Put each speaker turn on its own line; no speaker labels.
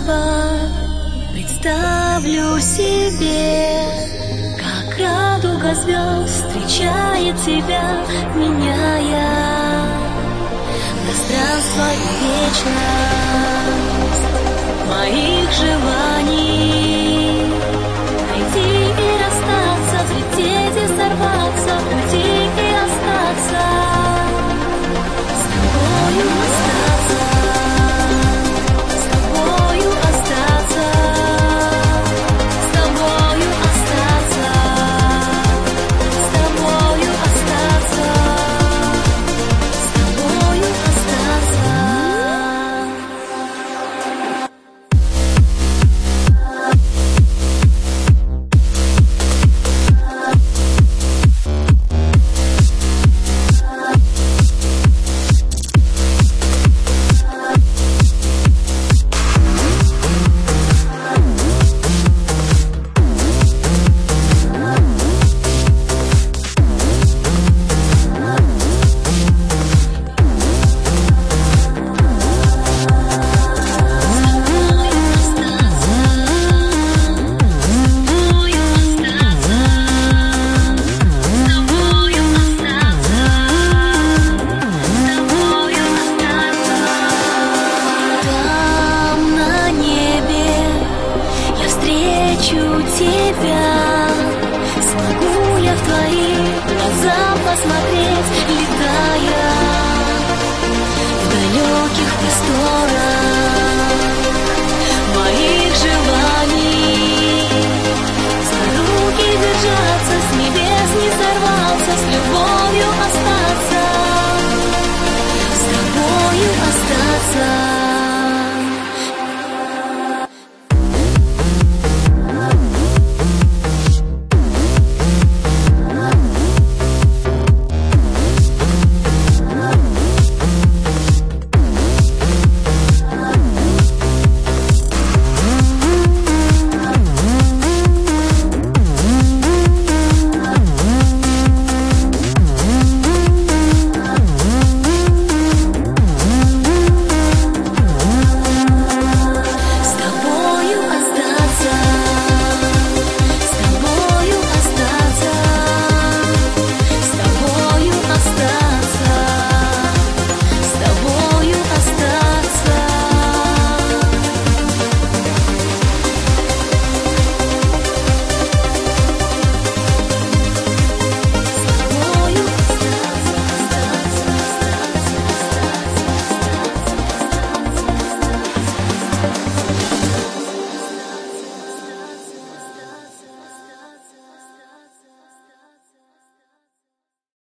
небо, представлю себе, как радуга звезд встречает тебя, меняя пространство и вечность моих желаний. Найти и расстаться, взлететь и сорваться, уйти и остаться, с тобою остаться, с тобою остаться, с тобою остаться, с тобою остаться, с тобою остаться. Тебя